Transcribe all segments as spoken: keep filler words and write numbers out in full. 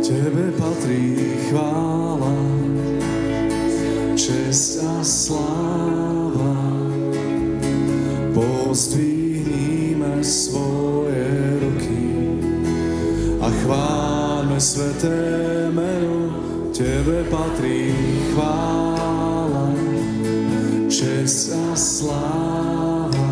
Tebe patrí chvála, česť a sláva. Pozdvihnime svoje ruky a chváľme sveté meno. Tebe patrí chvála, česť a sláva.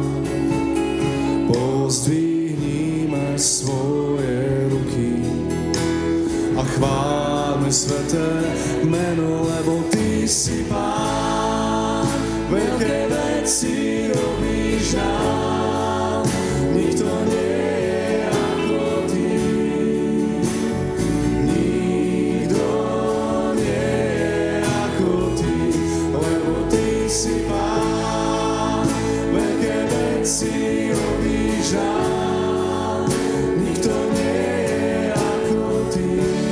Pozdvihnime svoje ruky a chváľme sveté meno, lebo Ty si Pán, veľké veci robíš nám, nikto nie je ako Ty. Nikto nie je ako Ty, lebo Ty si Pán, veľké veci robíš nám, nikto nie je ako Ty.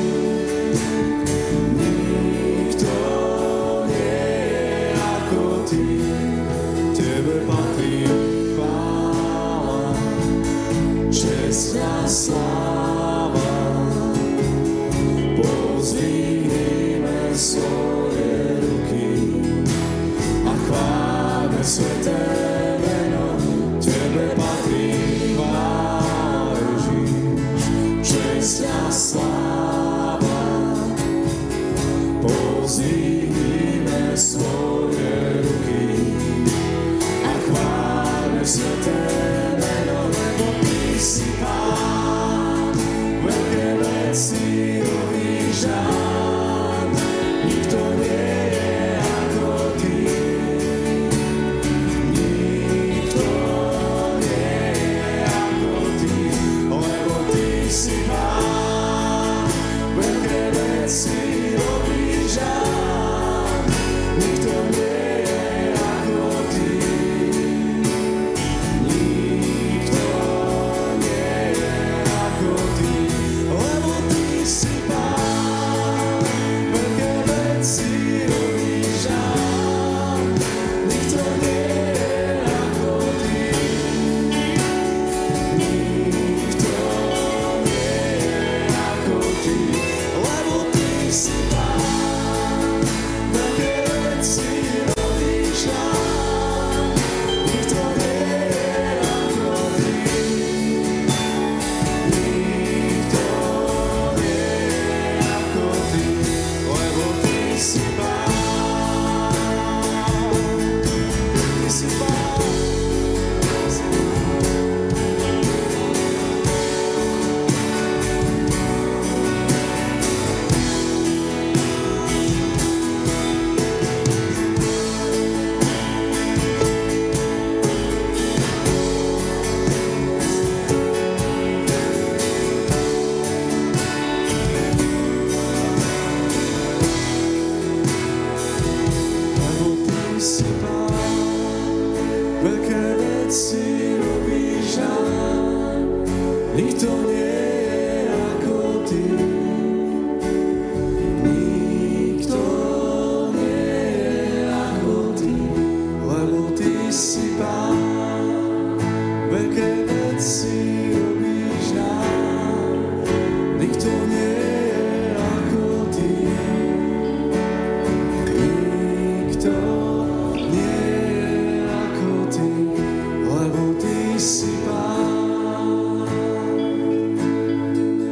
Nikto nie je ako Ty, Tebe patrí chvála, česť a sláva. Pozdvihnime svoje ruky a chváľme sveté meno. Tebe patrí chvála, Ježiš, česť a sláva. Pozdvihnime svoje ruky a chváľme sveté meno, lebo Ty si Pán, veľké veci robíš nám, nikto nie je ako Ty. Nikto nie je ako Ty, lebo Ty si Pán, veľké veci